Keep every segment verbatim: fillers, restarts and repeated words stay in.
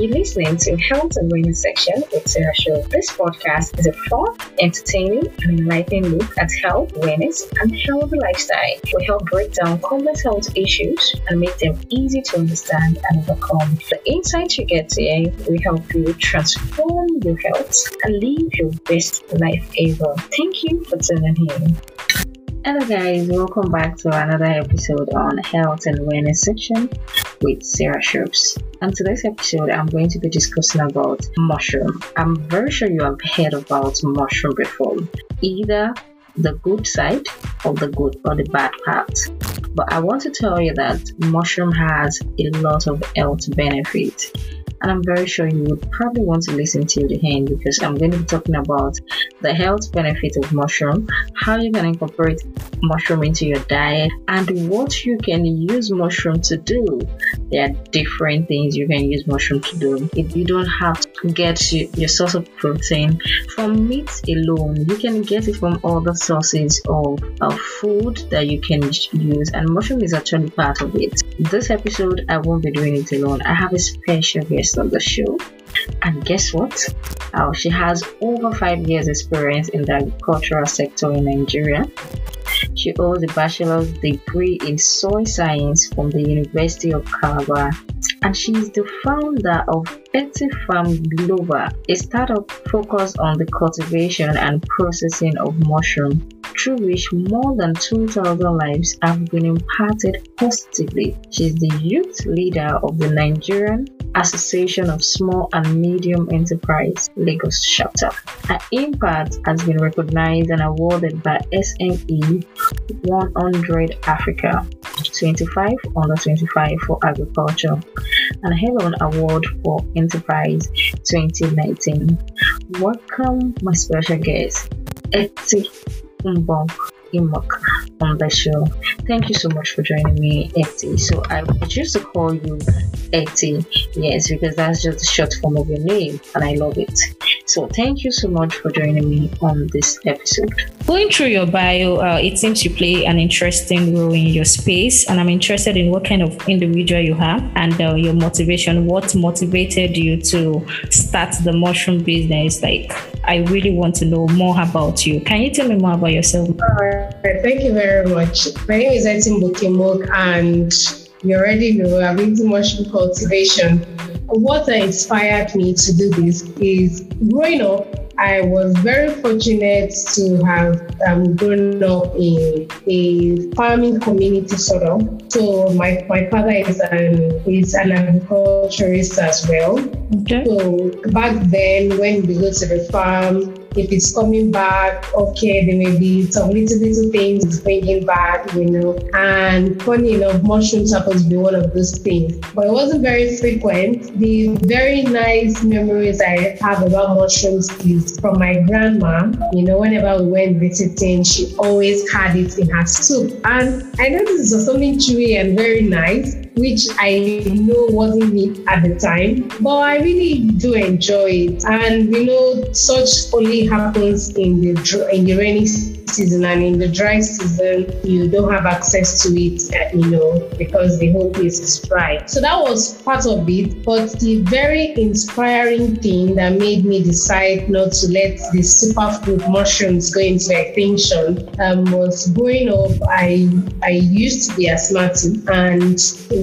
You're listening to Health and Wellness section with Sarah Show. This podcast is a fun, entertaining, and enlightening look at health, wellness, and healthy lifestyle. We help break down complex health issues and make them easy to understand and overcome. The insights you get here will help you transform your health and live your best life ever. Thank you for tuning in. Hello guys, welcome back to another episode on Health and Wellness section with Sarah Shows. And today's episode, I'm going to be discussing about mushroom. I'm very sure you have heard about mushroom before, either the good side or the good or the bad part. But I want to tell you that mushroom has a lot of health benefits. And I'm very sure you would probably want to listen till the end because I'm going to be talking about the health benefit of mushroom, how you can incorporate mushroom into your diet, and what you can use mushroom to do. There are different things you can use mushroom to do. If you don't have to get your source of protein from meat alone, you can get it from other sources of, of food that you can use, and mushroom is actually part of it. This episode, I won't be doing it alone. I have a special guest on the show, and guess what? Uh, she has over five years experience in the agricultural sector in Nigeria. She holds a bachelor's degree in soil science from the University of Calabar, and she is the founder of Petty Farm Global, a startup focused on the cultivation and processing of mushroom, through which more than two thousand lives have been impacted positively. She is the youth leader of the Nigerian Association of Small and Medium Enterprise, Lagos chapter. Her impact has been recognized and awarded by S M E one hundred Africa twenty-five under twenty-five for agriculture and Helen Award for Enterprise twenty nineteen. Welcome, my special guest, Eti Mbong Imok, on the show. Thank you so much for joining me, Eti. So I choose to call you Eti, yes, because that's just the short form of your name, and I love it. So thank you so much for joining me on this episode. Going through your bio, uh, it seems you play an interesting role in your space, and I'm interested in what kind of individual you are and uh, your motivation. What motivated you to start the mushroom business? Like, I really want to know more about you. Can you tell me more about yourself? All right, thank you very much. My name is Eti Mbong, and you already know I'm into mushroom cultivation. What inspired me to do this is growing up, I was very fortunate to have um, grown up in a farming community sort of. So my, my father is an, is an agriculturist as well. Okay. So back then when we go to the farm, if it's coming back, okay, there may be some little, little things bringing back, you know. And funny enough, mushrooms happens to be one of those things. But it wasn't very frequent. The very nice memories I have about mushrooms is from my grandma. You know, whenever we went visiting, she always had it in her soup. And I noticed it was something chewy and very nice, which I know wasn't meat at the time, but I really do enjoy it. And you know, such only happens in the in the rainy season, and in the dry season, you don't have access to it, you know, because the whole place is dry. So that was part of it. But the very inspiring thing that made me decide not to let the superfood mushrooms go into extinction um, was growing up. I I used to be asthmatic, and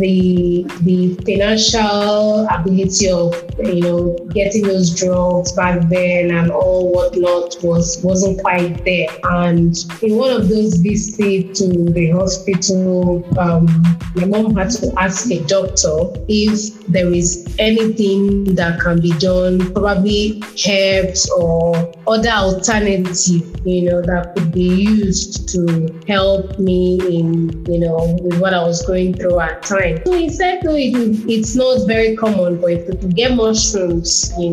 the the financial ability of you know getting those drugs back then and all whatnot was wasn't quite there. And in one of those visits to the hospital, um, my mom had to ask a doctor if there is anything that can be done, probably herbs or other alternative, you know, that could be used to help me in, you know, with what I was going through at the time. So he said, no, it, it's not very common, but if you could get mushrooms, you know,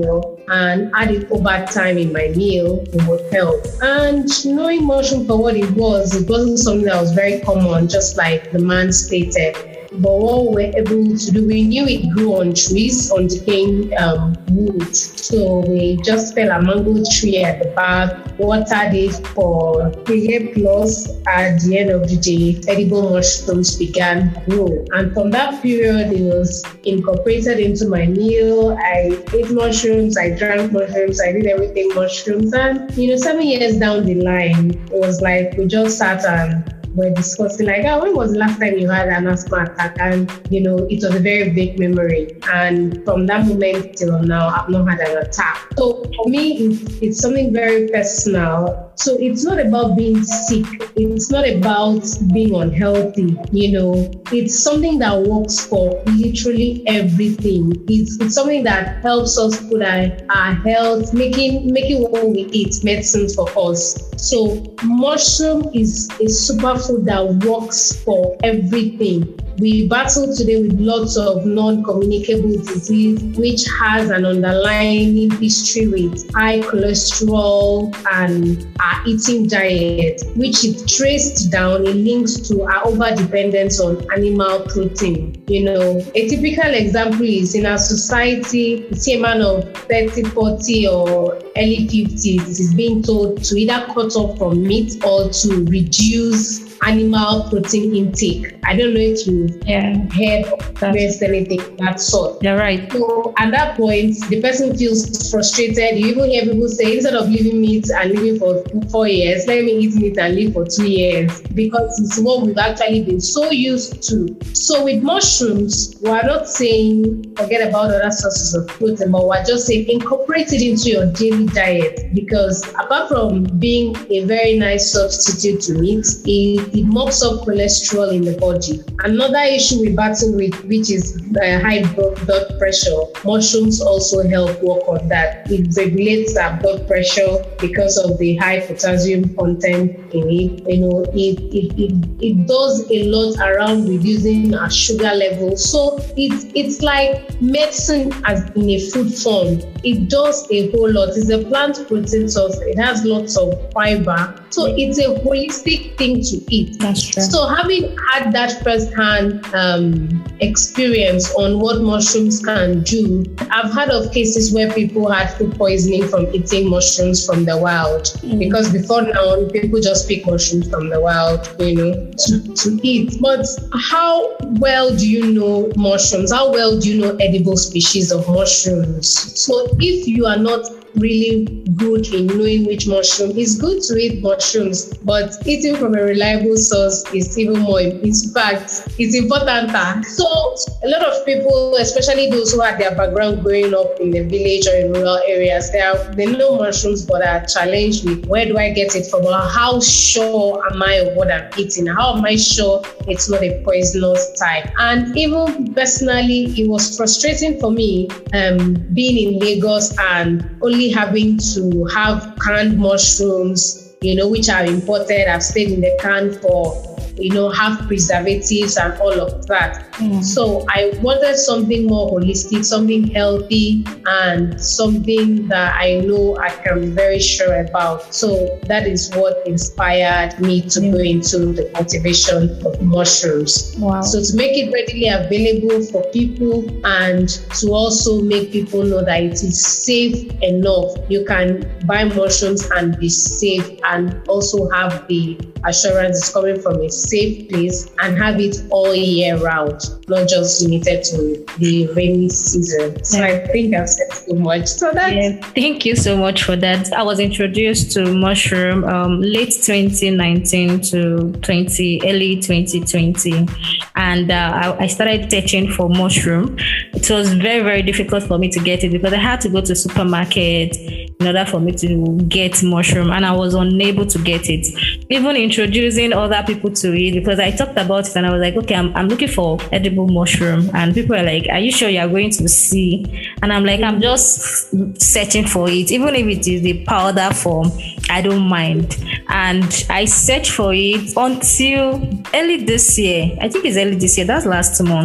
and add it over time in my meal, it would help. And knowing mushroom for what it was, it wasn't something that was very common, just like the man stated. But what we were able to do, we knew it grew on trees, on decaying um, wood. So we just fell a mango tree at the back, watered it for a year plus. At the end of the day, edible mushrooms began to grow. And from that period, it was incorporated into my meal. I ate mushrooms, I drank mushrooms, I did everything mushrooms. And, you know, seven years down the line, it was like we just sat and we're discussing like, oh, when was the last time you had an asthma attack? And, you know, it was a very big memory. And from that moment till now, I've not had an attack. So for me, it's, it's something very personal. So it's not about being sick. It's not about being unhealthy. You know, it's something that works for literally everything. It's, it's something that helps us put our, our health, making, making what we eat medicines for us. So mushroom is a superfood that works for everything. We battle today with lots of non-communicable disease, which has an underlying history with high cholesterol and our eating diet, which is traced down, it links to our over-dependence on animal protein. You know, a typical example is in our society, you see a man of thirty, forty or early fifties is being told to either cut off from meat or to reduce animal protein intake. I don't know if you've yeah. heard or experienced anything of that sort. You're right. So at that point, the person feels frustrated. You even hear people say, instead of leaving meat and living for four years, let me eat meat and live for two years because it's what we've actually been so used to. So with mushrooms, we're not saying forget about other sources of protein, but we're just saying incorporate it into your daily diet because apart from being a very nice substitute to meat, it It mops up cholesterol in the body. Another issue we battle with, which is uh, high blood pressure, mushrooms also help work on that. It regulates our blood pressure because of the high potassium content in it. You know, it it, it, it does a lot around reducing our sugar level. So it's it's like medicine as in a food form. It does a whole lot. It's a plant protein source. It has lots of fiber. So it's a holistic thing to eat. That's true. So having had that first-hand um, experience on what mushrooms can do, I've heard of cases where people had food poisoning from eating mushrooms from the wild. Mm. Because before now, people just pick mushrooms from the wild, you know, to, to eat. But how well do you know mushrooms? How well do you know edible species of mushrooms? So if you are not really good in knowing which mushroom, it's good to eat mushrooms, but eating from a reliable source is even more, in fact, it's important. So a lot of people, especially those who had their background growing up in the village or in rural areas, they, are, they know mushrooms but are challenged with where do I get it from? How sure am I of what I'm eating? How am I sure it's not a poisonous type? And even personally, it was frustrating for me um, being in Lagos and only having to have canned mushrooms, you know, which are imported. I've stayed in the can for, you know, have preservatives and all of that. Mm. So I wanted something more holistic, something healthy, and something that I know I can be very sure about. So that is what inspired me to mm. go into the cultivation of mushrooms. Wow. So to make it readily available for people and to also make people know that it is safe enough. You can buy mushrooms and be safe and also have the assurance it's coming from a safe place and have it all year round, not just limited to the rainy season. So yeah. I think I've said so much. So that yeah, thank you so much for that. I was introduced to mushroom um, late twenty nineteen to twenty early twenty twenty, and uh, I, I started searching for mushroom. It was very very difficult for me to get it because I had to go to supermarket in order for me to get mushroom, and I was unable to get it. Even introducing other people to it, because I talked about it and I was like, okay, I'm, I'm looking for edible mushroom, and people are like, are you sure you're going to see? And I'm like, I'm just searching for it, even if it is the powder form, I don't mind. And I searched for it until early this year. I think it's early this year. That's last month.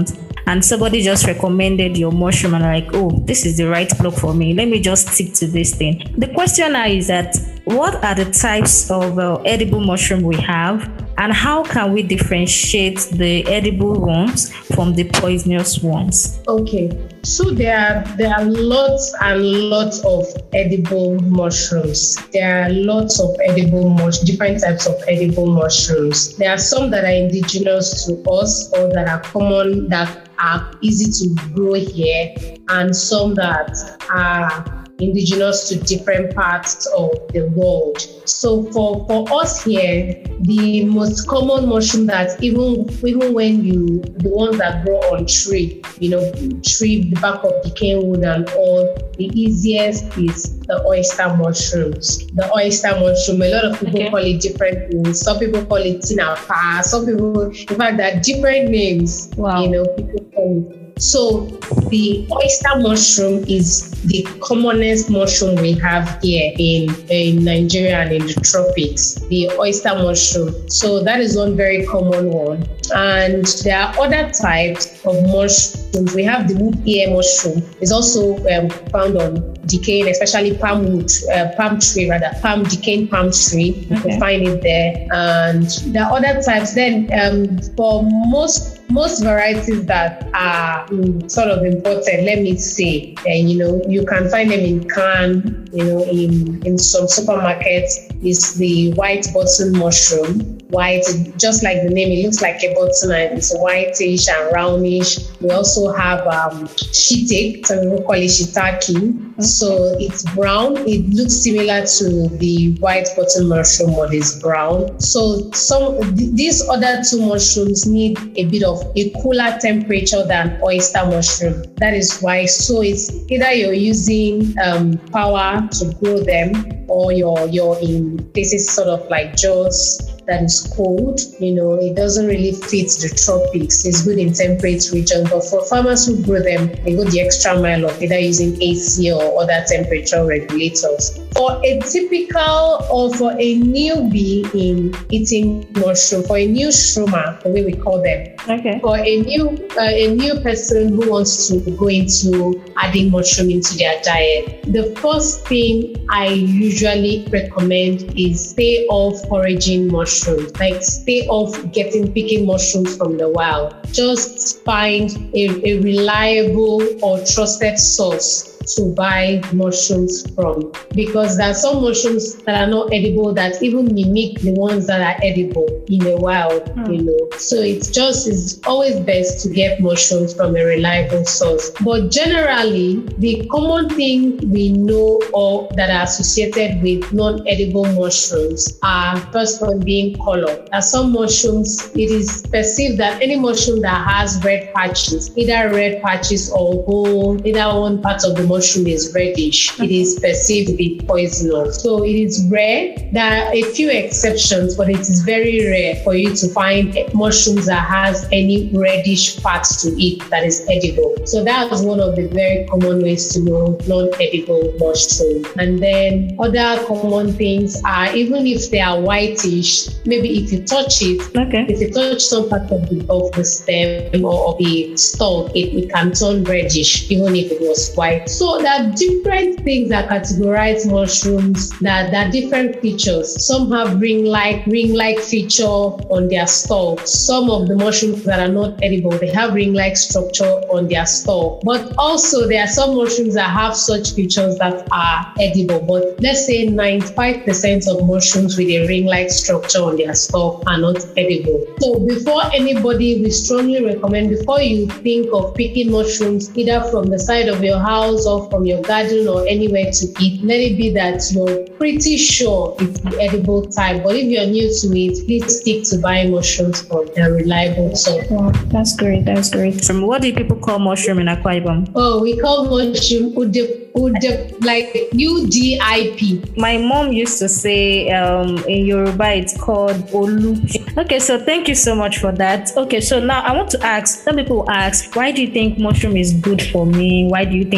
and somebody just recommended your mushroom and like, oh, this is the right plug for me. Let me just stick to this thing. The question now is that what are the types of uh, edible mushroom we have, and how can we differentiate the edible ones from the poisonous ones? Okay, so there are there are lots and lots of edible mushrooms. There are lots of edible mush, different types of edible mushrooms. There are some that are indigenous to us or that are common, that are easy to grow here, and some that are indigenous to different parts of the world. So for, for us here, the most common mushroom that even even when you, the ones that grow on tree, you know, tree, the back of decaying wood and all, the easiest is the oyster mushrooms. The oyster mushroom, a lot of people okay. call it different things. Some people call it tinapa. Some people, in fact, there are different names, wow. you know, people call it. So the oyster mushroom is the commonest mushroom we have here in, in Nigeria and in the tropics, the oyster mushroom. So that is one very common one. And there are other types of mushrooms. We have the wood ear mushroom. It's also um, found on decaying, especially palm wood, uh, palm tree rather, palm decaying palm tree. You okay. can find it there. And there are other types. Then um, for most most varieties that are um, sort of imported, let me say, and you know, you can find them in can, you know, in in some supermarkets. Is the white button mushroom. White, just like the name, it looks like a button and it's whitish and roundish. We also have um, shiitake, some people call it shiitake. Okay. So it's brown. It looks similar to the white button mushroom, but it's brown. So some th- these other two mushrooms need a bit of a cooler temperature than oyster mushroom. That is why. So it's either you're using um, power to grow them, or you're you're in places sort of like Jos that is cold. You know, it doesn't really fit the tropics. It's good in temperate regions, but for farmers who grow them, they go the extra mile of either using A C or other temperature regulators. For a typical or for a newbie in eating mushroom, for a new shroomer, the way we call them, okay. for a new uh, a new person who wants to go into adding mushroom into their diet, the first thing I usually recommend is stay off foraging mushrooms. Like stay off getting picking mushrooms from the wild. Just find a, a reliable or trusted source to buy mushrooms from, because there are some mushrooms that are not edible that even mimic the ones that are edible in the wild, mm. you know. So it's just it's always best to get mushrooms from a reliable source. But generally, the common thing we know or that are associated with non-edible mushrooms are first one being color. There are some mushrooms, it is perceived that any mushroom that has red patches, either red patches or whole, either one part of the mushroom is reddish, it is perceived to be poisonous. So it is rare. There are a few exceptions, but it is very rare for you to find mushrooms that has any reddish parts to it that is edible. So that is one of the very common ways to know non-edible mushroom. And then other common things are, even if they are whitish, maybe if you touch it, okay. if you touch some part of the, of the stem or of the stalk, it, it can turn reddish, even if it was white. So there are different things that categorize mushrooms, that, that are different features. Some have ring-like, ring-like feature on their stalk. Some of the mushrooms that are not edible, they have ring-like structure on their stalk. But also there are some mushrooms that have such features that are edible. But let's say ninety-five percent of mushrooms with a ring-like structure on their stalk are not edible. So before anybody, we strongly recommend, before you think of picking mushrooms, either from the side of your house or from your garden or anywhere to eat, let it be that you're pretty sure it's the edible type. But if you're new to it, please stick to buying mushrooms from a reliable source. Wow, that's great. That's great. Um, what do people call mushroom in Akwa Ibom? Oh, we call mushroom udip, udip, like U D I P. My mom used to say um, in Yoruba it's called Olu. Okay, so thank you so much for that. Okay, so now I want to ask, some people ask, why do you think mushroom is good for me? Why do you think I should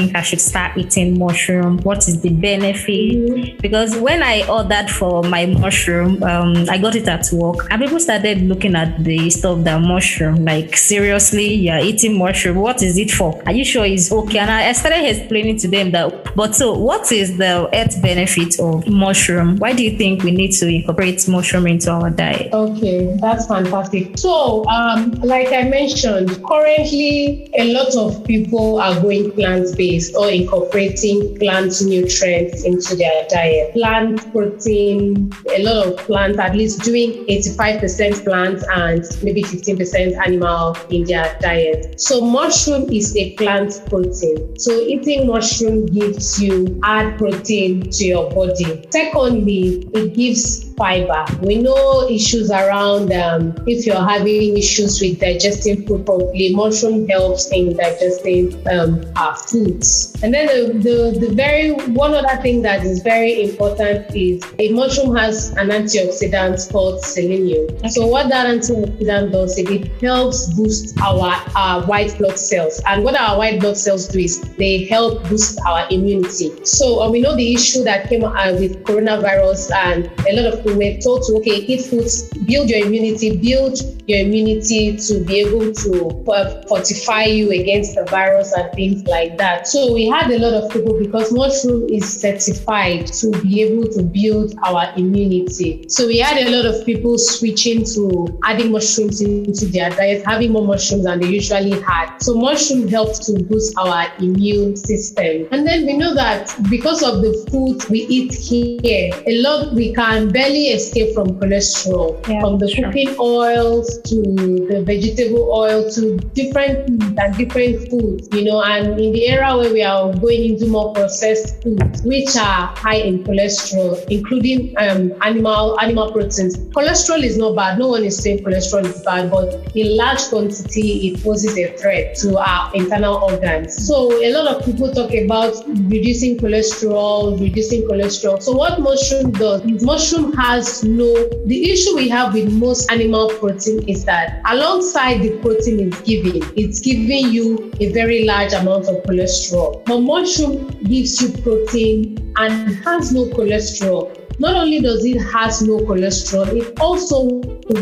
start eating mushroom? What is the benefit? Mm-hmm. Because when I ordered for my mushroom, um, I got it at work, and people started looking at the stuff that mushroom, like, seriously, you're eating mushroom? What is it for? Are you sure it's okay? And I started explaining to them that, but so what is the health benefit of mushroom? Why do you think we need to incorporate mushroom into our diet? Okay, that's fantastic. So, um, like I mentioned, currently a lot of people are going plant-based or incorporating plant nutrients into their diet. Plant protein, a lot of plants, at least doing eighty-five percent plant and maybe fifteen percent animal in their diet. So mushroom is a plant protein. So eating mushroom gives you add protein to your body. Secondly, it gives fiber. We know issues around um, if you're having issues with digesting food properly, mushroom helps in digesting um, our foods. And then the, the, the very one other thing that is very important is a mushroom has an antioxidant called selenium. Okay. So what that antioxidant does is it helps boost our, our white blood cells. And what our white blood cells do is they help boost our immunity. So uh, we know the issue that came uh, with coronavirus, and a lot of people were told to, okay, eat foods, build your immunity, build your immunity to be able to fortify you against the virus and things like that. So we had a lot of people, because mushroom is certified to be able to build our immunity. So we had a lot of people switching to adding mushrooms into their diet, having more mushrooms than they usually had. So mushroom helps to boost our immune system. And then we know that because of the food we eat here, a lot we can barely escape from cholesterol, yeah, from the sure. cooking oils to the vegetable oil to different and different foods, you know, and in the era where we are going into more processed foods, which are high in cholesterol, including um, animal animal proteins. Cholesterol is not bad. No one is saying cholesterol is bad, but in large quantity, it poses a threat to our internal organs. So a lot of people talk about reducing cholesterol, reducing cholesterol. So what mushroom does is mushroom has no, the issue we have with most animal protein is that alongside the protein it's giving, it's giving you a very large amount of cholesterol. But mushroom gives you protein and has no cholesterol. Not only does it has no cholesterol, it also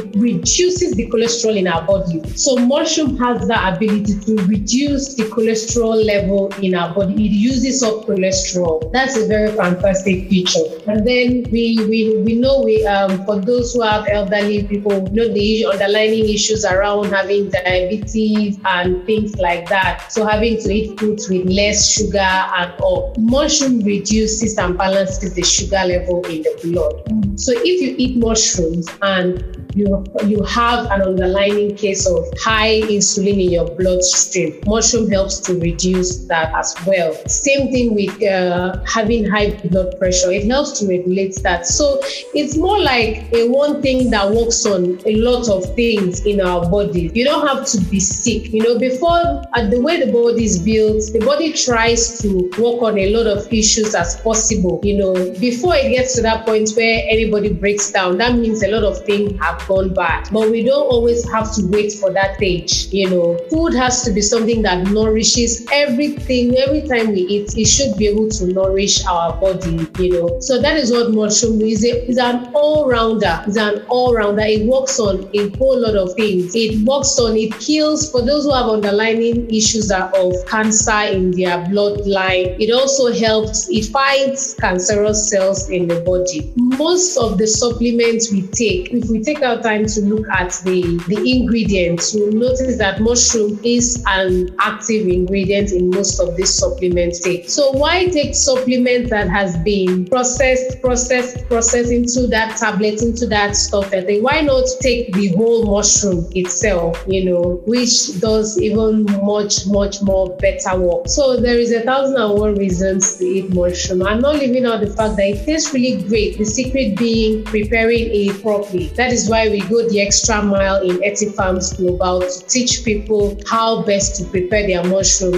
reduces the cholesterol in our body. So mushroom has the ability to reduce the cholesterol level in our body. It uses up cholesterol. That's a very fantastic feature. And then we we, we know we um for those who have elderly people, you know the underlying issues around having diabetes and things like that. So having to eat foods with less sugar and all. Mushroom reduces and balances the sugar level in the blood. So if you eat mushrooms and you you have an underlying case of high insulin in your bloodstream, mushroom helps to reduce that as well. Same thing with uh, having high blood pressure. It helps to regulate that. So it's more like a one thing that works on a lot of things in our body. You don't have to be sick. You know, before, uh, the way the body is built, the body tries to work on a lot of issues as possible. You know, before it gets to that point where anybody breaks down, that means a lot of things have gone bad. But we don't always have to wait for that stage. You know, food has to be something that nourishes everything. Every time we eat, it should be able to nourish our body, you know. So that is what mushroom is. It's an all-rounder. It's an all-rounder. It works on a whole lot of things. It works on, it kills, for those who have underlying issues of cancer in their bloodline. It also helps, it fights cancerous cells in the body. Most of the supplements we take, if we take our time to look at the, the ingredients, you'll notice that mushroom is an active ingredient in most of these supplements take. So why take supplement that has been processed, processed, processed into that tablet, into that stuff? I think why not take the whole mushroom itself, you know, which does even much, much more better work. So there is a thousand and one reasons to eat mushroom. I'm not leaving out the fact that it tastes really great. The secret being preparing it properly. That is why we go the extra mile in Earthy Farms Global to teach people how best to prepare their mushrooms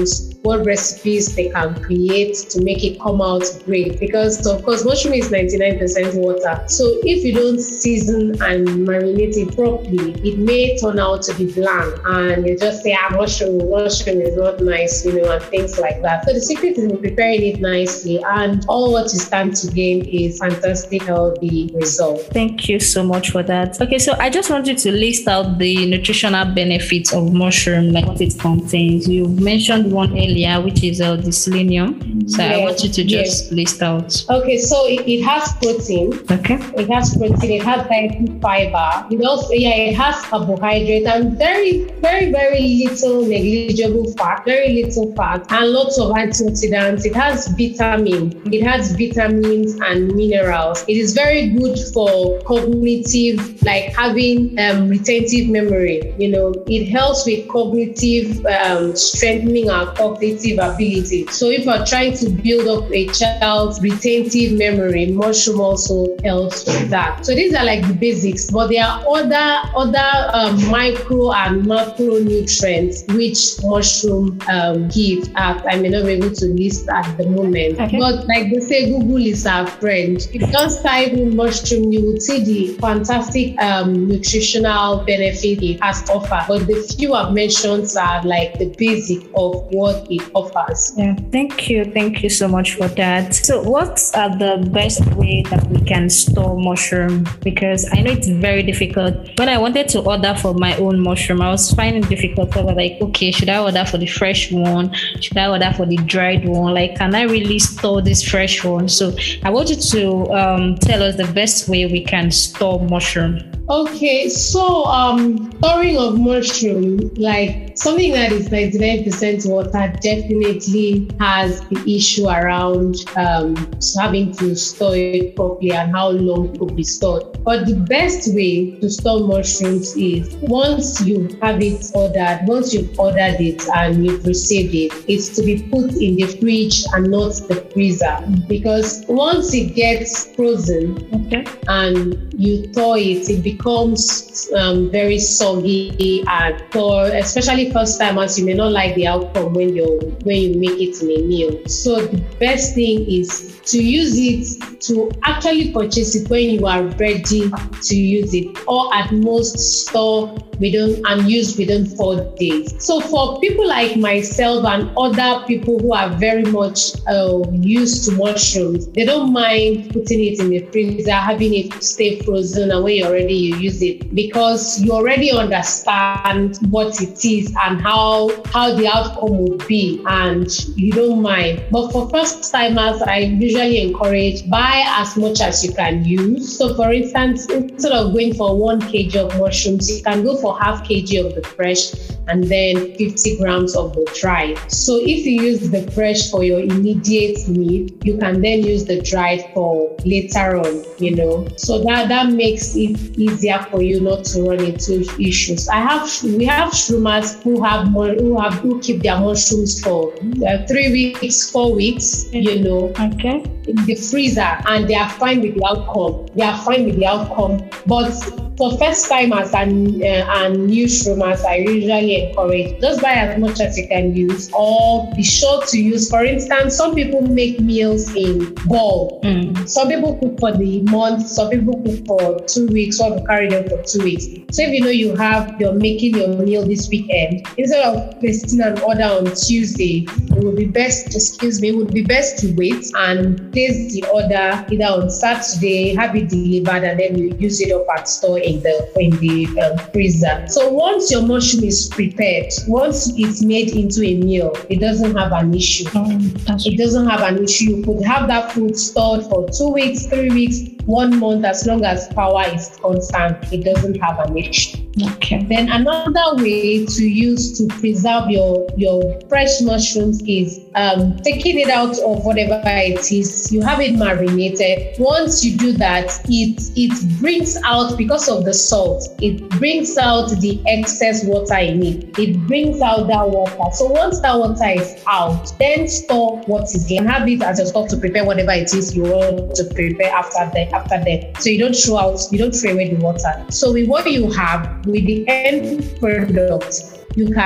what recipes they can create to make it come out great. Because of course, mushroom is ninety-nine percent water. So if you don't season and marinate it properly, it may turn out to be bland, and you just say, ah, mushroom, mushroom is not nice, you know, and things like that. So the secret is in preparing it nicely, and all what you stand to gain is fantastic, healthy result. Thank you so much for that. Okay, so I just want you to list out the nutritional benefits of mushroom, like what it contains. You mentioned one earlier, which is uh, the selenium. So yes, I want you to just yes. list out. Okay, so it, it has protein. Okay. It has protein. It has dietary fiber. It also, yeah, it has carbohydrate and very, very, very little negligible fat. Very little fat and lots of antioxidants. It has vitamin. It has vitamins and minerals. It is very good for cognitive, like having um, retentive memory. You know, it helps with cognitive um, strengthening our cognitive ability. So if you're trying to build up a child's retentive memory, mushroom also helps with that. So these are like the basics, but there are other other um, micro and macronutrients which mushroom um, give. Uh, I may not be able to list at the moment, okay. But like they say, Google is our friend. If you just type in mushroom, you will see the fantastic um, nutritional benefit it has to offer. But the few I've mentioned are like the basic of what it offers. Yeah, thank you, thank you so much for that. So, what are the best way that we can store mushroom? Because I know it's very difficult. When I wanted to order for my own mushroom, I was finding it difficult. I was like, okay, should I order for the fresh one? Should I order for the dried one? Like, can I really store this fresh one? So I want you to um, tell us the best way we can store mushroom. Okay, so um, storing of mushroom, like something that is ninety-nine percent water, definitely has the issue around um, having to store it properly and how long it could be stored. But the best way to store mushrooms is once you have it ordered, once you've ordered it and you've received it, it's to be put in the fridge and not the freezer. Because once it gets frozen, okay, and you thaw it, it becomes um, very soggy and thaw, especially first time, as you may not like the outcome when you when you make it in a meal. So the best thing is to use it, to actually purchase it when you are ready to use it, or at most store within and use within four days. So for people like myself and other people who are very much uh, used to mushrooms, they don't mind putting it in the freezer, having it stay frozen, and when you're ready, you use it, because you already understand what it is and how how the outcome would be, and you don't mind. But for first timers, I usually encourage buy as much as you can use. So for instance, instead of going for one kilogram of mushrooms, you can go for half kg of the fresh and then fifty grams of the dried. So if you use the fresh for your immediate need, you can then use the dried for later on, you know. So that, that makes it easier for you not to run into issues. I have we have shroomers who have more who have who keep their mushrooms for uh, three weeks, four weeks, you know. Okay. In the freezer, and they are fine with the outcome. They are fine with the outcome. But for first timers and uh, and new shroomers, I usually encourage just buy as much as you can use, or be sure to use. For instance, some people make meals in bulk. Mm. Some people cook for the month. Some people cook for two weeks. Some carry them for two weeks. So if you know you have you're making your meal this weekend, instead of placing an order on Tuesday, it would be best. Excuse me, it would be best to wait and place the order either on Saturday, have it delivered, and then you use it up at store in the in the um, freezer. So once your mushroom is prepared, once it's made into a meal, it doesn't have an issue. Mm, it doesn't have an issue. You could have that food stored for two weeks, three weeks, one month, as long as power is constant. It doesn't have an issue. Okay. Then another way to use to preserve your your fresh mushrooms is um, taking it out of whatever it is. You have it marinated. Once you do that, it it brings out, because of the salt, it brings out the excess water in it. It brings out that water. So once that water is out, then store what is there. Have it as a stock to prepare whatever it is you want to prepare after that. After that, so you don't throw out, you don't throw away the water. So with what you have, with the end product, you can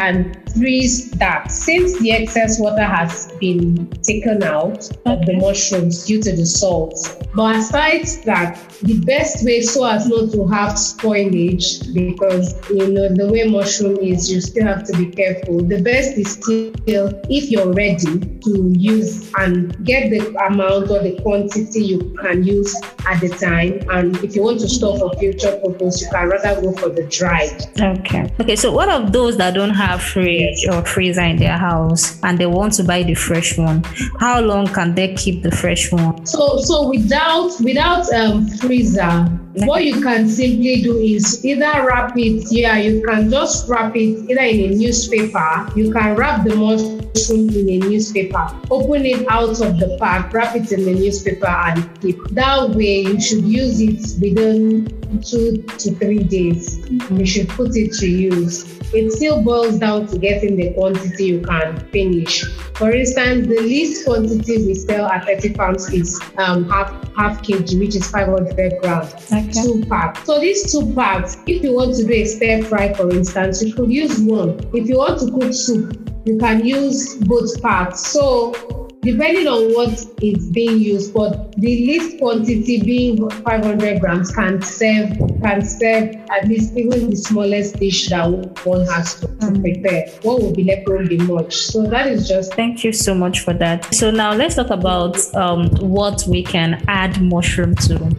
freeze that. Since the excess water has been taken out of the mushrooms due to the salt. But aside that, the best way so as not to have spoilage, because you know the way mushroom is, you still have to be careful. The best is still, if you're ready to use and get the amount or the quantity you can use at the time, and if you want to store for future purpose, you can rather go for the dried. Okay. Okay. So what of those that don't have fridge or freezer in their house and they want to buy the fresh one? How long can they keep the fresh one? So so without without um freezer, what you can simply do is either wrap it. Yeah, you can just wrap it either in a newspaper. You can wrap the mushroom in a newspaper. Open it out of the pack, wrap it in the newspaper, and keep. That way, you should use it within two to three days. You should put it to use. It still boils down to getting the quantity you can finish. For instance, the least quantity we sell at thirty pounds is um, half half kg, which is five hundred grams, okay. Two packs. So these two packs, if you want to do a stir fry, for instance, you could use one. If you want to cook soup, you can use both packs. So depending on what is being used, but the least quantity being five hundred grams can serve can serve at least even the smallest dish that one has to prepare. What will be left won't be much. So that is just. Thank you so much for that. So now let's talk about um, what we can add mushroom to.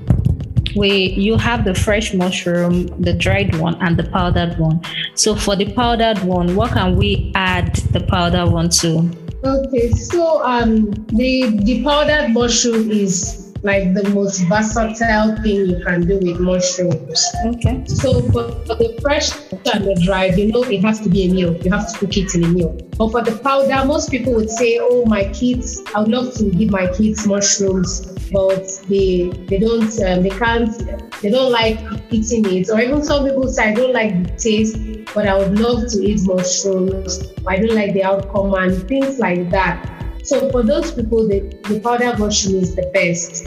We you have the fresh mushroom, the dried one, and the powdered one. So for the powdered one, what can we add the powdered one to? Okay, so um, the the powdered mushroom is like the most versatile thing you can do with mushrooms. Okay. So for, for the fresh and the dried, you know, it has to be a meal. You have to cook it in a meal. But for the powder, most people would say, "Oh, my kids, I would love to give my kids mushrooms, but they they don't, um, they can't, they don't like eating it." Or even some people say, "I don't like the taste, but I would love to eat mushrooms. I don't like the outcome," and things like that. So for those people, the, the powdered mushroom is the best.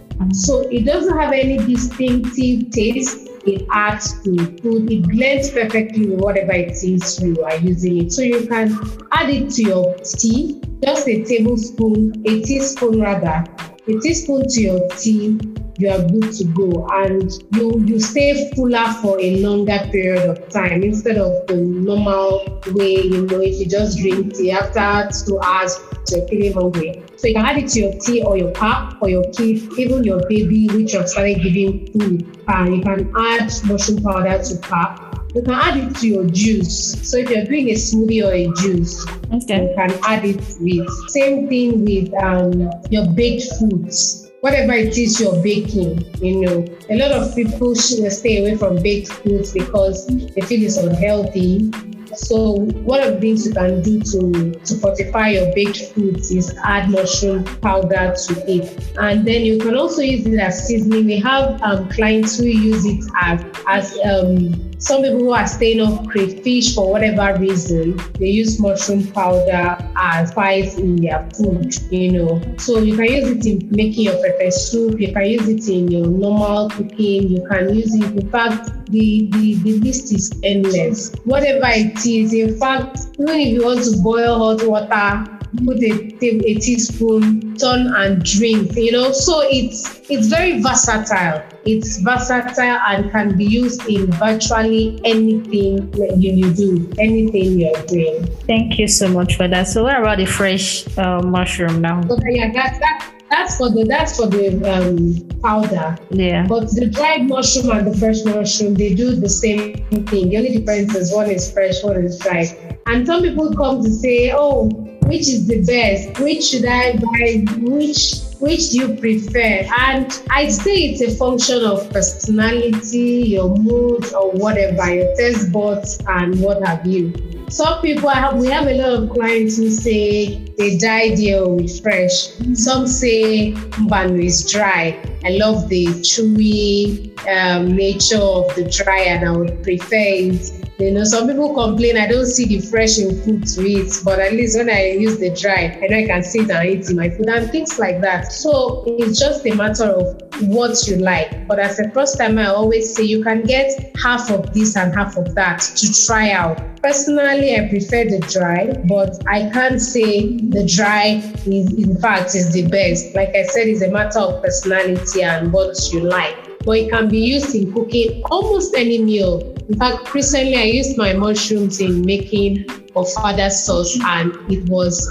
So it doesn't have any distinctive taste. It adds to food. It blends perfectly with whatever it is you are using it. So you can add it to your tea, just a tablespoon, a teaspoon rather, a teaspoon to your tea. You are good to go, and you you stay fuller for a longer period of time instead of the normal way. You know, if you just drink tea after two hours, you're feeling hungry. So you can add it to your tea or your pap or your kid, even your baby, which you have started giving food. And you can add mushroom powder to pap. You can add it to your juice. So if you're doing a smoothie or a juice, okay, you can add it with. Same thing with um, your baked foods. Whatever it is you're baking, you know, a lot of people should stay away from baked foods because they feel it's unhealthy. So one of the things you can do to, to fortify your baked foods is add mushroom powder to it. And then you can also use it as seasoning. We have um, clients who use it as, as um, some people who are staying off crayfish for whatever reason, they use mushroom powder as spice in their food, you know. So you can use it in making your pepper soup, you can use it in your normal cooking, you can use it, in fact, the, the, the list is endless. Whatever it is, in fact, even if you want to boil hot water, put a, a teaspoon, turn and drink, you know. So it's it's very versatile. It's versatile and can be used in virtually anything you, you do, anything you're doing. Thank you so much for that. So what about the fresh uh, mushroom now? Okay, yeah, that, that, that's for the that's for the um, powder. Yeah. But the dried mushroom and the fresh mushroom, they do the same thing. The only difference is one is fresh, one is dried. And some people come to say, "Oh, which is the best? Which should I buy? Which which do you prefer?" And I'd say it's a function of personality, your mood, or whatever, your taste buds, and what have you. Some people, I have, we have a lot of clients who say they dye their with fresh. Some say Mbanu is dry. I love the chewy um, nature of the dry, and I would prefer it You know, some people complain I don't see the fresh in food to eat, but at least when I use the dry, I know I can sit and eat in my food and things like that. So it's just a matter of what you like. But as a first timer, I always say you can get half of this and half of that to try out. Personally, I prefer the dry, but I can't say the dry is, in fact, is the best. Like I said, it's a matter of personality and what you like. But it can be used in cooking almost any meal. In fact, recently I used my mushrooms in making ofada sauce and it was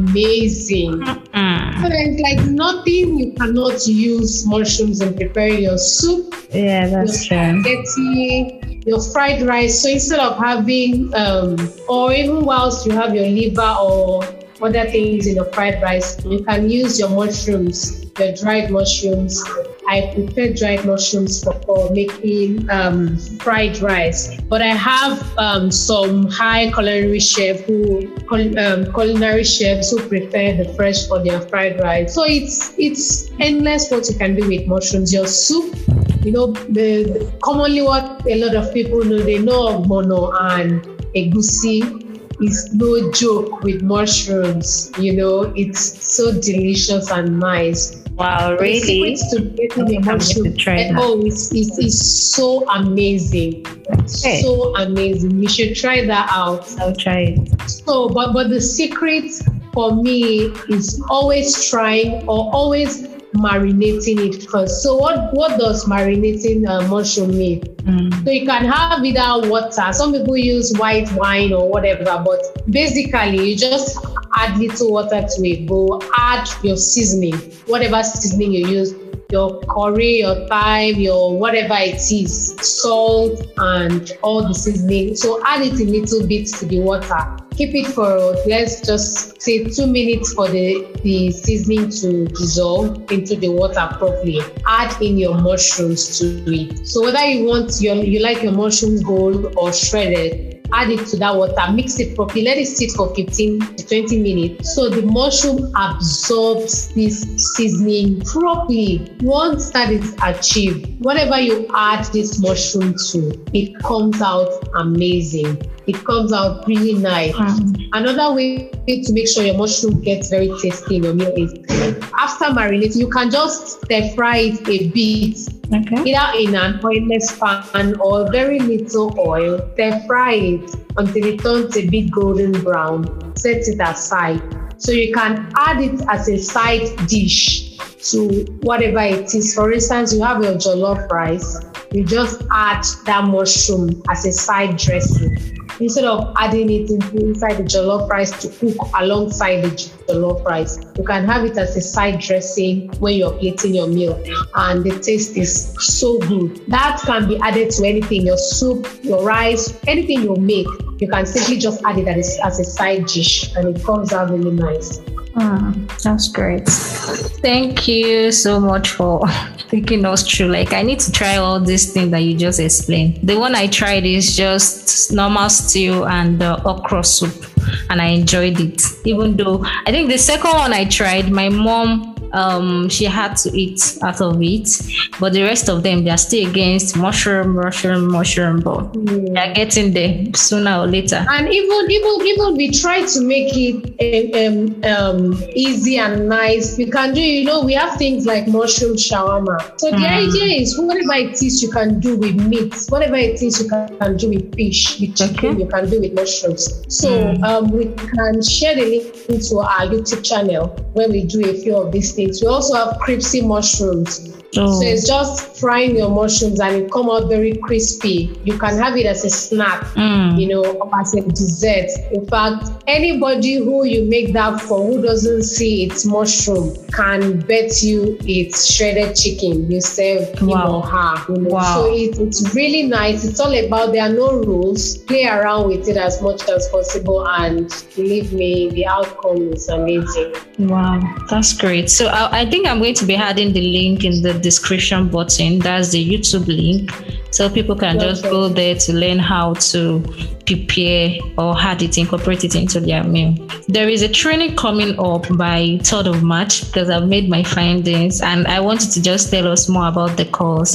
amazing. Mm-hmm. So there's like nothing you cannot use mushrooms in preparing your soup. Yeah, that's your true. Spaghetti, your fried rice. So instead of having, um, or even whilst you have your liver or other things in your fried rice, you can use your mushrooms, your dried mushrooms. I prefer dried mushrooms for, for making um, fried rice. But I have um, some high culinary chefs who um, culinary chefs who prefer the fresh for their fried rice. So it's it's endless what you can do with mushrooms. Your soup, you know, the, the commonly what a lot of people know, they know ogbono and egusi. Is no joke with mushrooms. You know, it's so delicious and nice. Wow, really? To getting the mushroom. Oh, it's, it's, it's so amazing. Okay. So amazing. You should try that out. I'll try it. So, but but the secret for me is always trying or always marinating it first. So what, what does marinating uh, mushroom mean? Mm. So you can have either water. Some people use white wine or whatever, but basically you just add little water to it. Go add your seasoning, whatever seasoning you use, your curry, your thyme, your whatever it is, salt and all the seasoning. So add it in little bits to the water. Keep it for, let's just say two minutes for the, the seasoning to dissolve into the water properly. Add in your mushrooms to it. So whether you want your, you like your mushrooms whole or shredded, add it to that water, mix it properly, let it sit for fifteen to twenty minutes. So the mushroom absorbs this seasoning properly. Once that is achieved, whatever you add this mushroom to, it comes out amazing. It comes out really nice. Mm. Another way to make sure your mushroom gets very tasty in your meal is after marinating, you can just stir fry it a bit. Okay. Either in an oilless pan or very little oil. Stir fry it until it turns a bit golden brown. Set it aside. So you can add it as a side dish to whatever it is. For instance, you have your jollof rice. You just add that mushroom as a side dressing. Instead of adding it inside the jollof rice to cook alongside the jollof rice, you can have it as a side dressing when you're plating your meal, and the taste is so good. That can be added to anything, your soup, your rice, anything you make. You can simply just add it as, as a side dish, and it comes out really nice. Mm, that's great. Thank you so much for taking us through. Like, I need to try all these things that you just explained. The one I tried is just normal stew and uh, okra soup, and I enjoyed it. Even though I think the second one I tried, my mom um she had to eat out of it, but the rest of them, they're still against mushroom mushroom mushroom but mm. they're getting there sooner or later. And even even even we try to make it um, um easy and nice. We can do, you know, we have things like mushroom shawarma. So the mm. idea is whatever it is you can do with meat, whatever it is you can, can do with fish, with chicken, okay. you can do with mushrooms. So mm. um we can share the link into our YouTube channel where we do a few of these things. We also have crispy mushrooms. Oh. So it's just frying your mushrooms and it come out very crispy. You can have it as a snack, mm. you know, or as a dessert. In fact, anybody who you make that for who doesn't see it's mushroom can bet you it's shredded chicken you serve him wow. or her. You know? Wow. So it, it's really nice. It's all about, there are no rules. Play around with it as much as possible, and believe me, the outcome is amazing. Wow, that's great. So I, I think I'm going to be adding the link in the description button. That's the YouTube link, so people can okay. just go there to learn how to prepare or add it, incorporate it into their meal. There is a training coming up by third of March because I've made my findings, and I wanted to just tell us more about the course.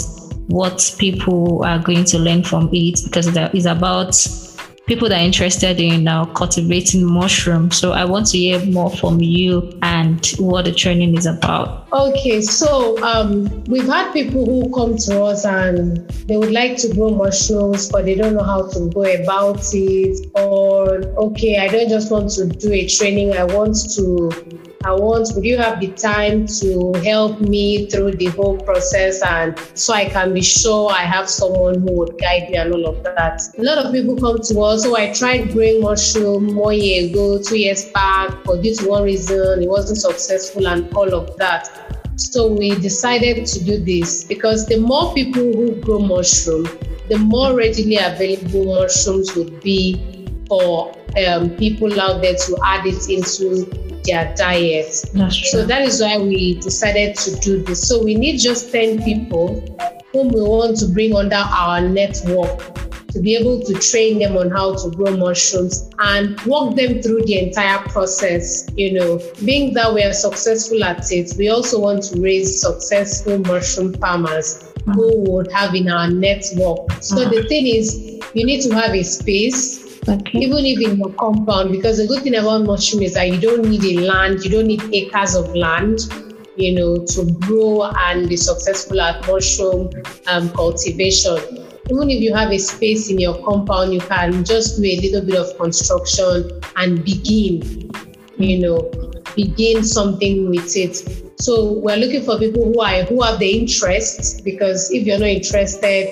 what people are going to learn from it, because that is about people that are interested in uh, cultivating mushrooms. So I want to hear more from you and what the training is about. Okay, so um, we've had people who come to us and they would like to grow mushrooms, but they don't know how to go about it. Or, okay, I don't just want to do a training. I want to I want, would you have the time to help me through the whole process, and so I can be sure I have someone who would guide me and all of that. A lot of people come to us. So I tried growing mushroom one year ago, two years back, but due to one reason, it wasn't successful and all of that. So we decided to do this because the more people who grow mushroom, the more readily available mushrooms would be for um, people out there to add it into their diet. So that is why we decided to do this. So we need just ten people whom we want to bring under our network to be able to train them on how to grow mushrooms and walk them through the entire process. You know, being that we are successful at it, we also want to raise successful mushroom farmers who would have in our network. So the thing is, you need to have a space. Okay. Even if in your compound, because the good thing about mushroom is that you don't need a land, you don't need acres of land, you know, to grow and be successful at mushroom um, cultivation. Even if you have a space in your compound, you can just do a little bit of construction and begin, you know, begin something with it. So we're looking for people who are who have the interest, because if you're not interested,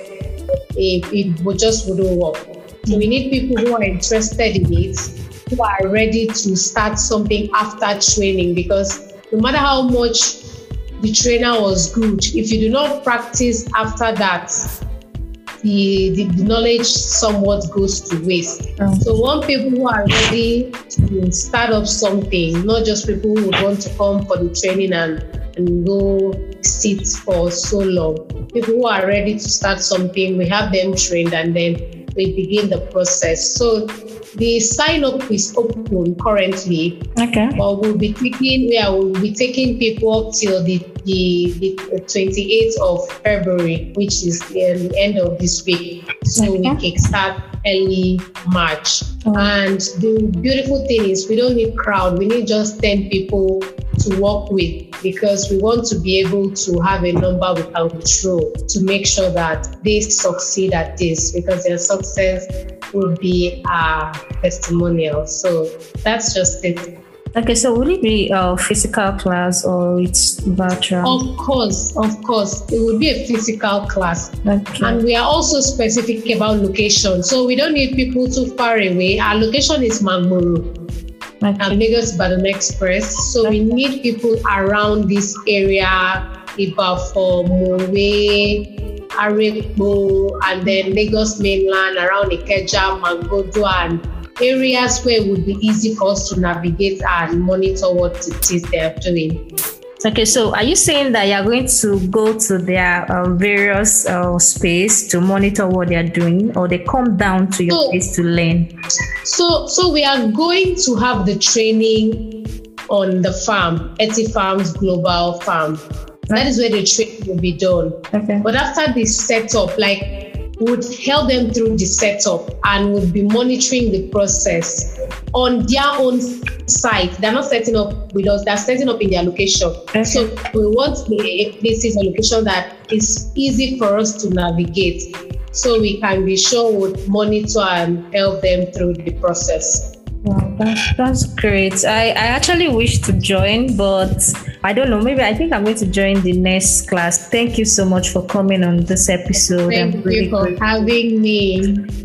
it, it would just wouldn't work. So we need people who are interested in it, who are ready to start something after training, because no matter how much the trainer was good, if you do not practice after that, the, the, the knowledge somewhat goes to waste. Oh. So we want people who are ready to start up something, not just people who would want to come for the training and, and go sit for so long. People who are ready to start something, we have them trained and then we begin the process. So the sign up is open currently. Okay. But we'll be taking yeah, we'll be taking people up till the the, the twenty-eighth of February, which is the end of this week. So okay. we can start early March. Oh. And the beautiful thing is we don't need crowd. We need just ten people to work with, because we want to be able to have a number we can control to make sure that they succeed at this, because their success will be a testimonial. So that's just it. Okay, so will it be a physical class or it's virtual? Of course, of course. It would be a physical class. Okay. And we are also specific about location. So we don't need people too far away. Our location is Magmuru. Okay. And Lagos Ibadan Express. So okay. we need people around this area, Ibafo, Mowe, Arepo, and then Lagos mainland, around Ikeja, Magodo, and areas where it would be easy for us to navigate and monitor what it is they're doing. Okay, so are you saying that you're going to go to their uh, various uh, space to monitor what they're doing, or they come down to your so, place to learn? So, so we are going to have the training on the farm, Eti Farms Global Farm. That is where the training will be done. Okay. But after this setup, like, would help them through the setup and would be monitoring the process on their own site. They're not setting up with us, they're setting up in their location. Okay. So we want a places, a location that is easy for us to navigate, so we can be sure we'll monitor and help them through the process. Wow, that's, that's great. I, I actually wish to join, but I don't know. Maybe I think I'm going to join the next class. Thank you so much for coming on this episode. Thank you really for great. having me.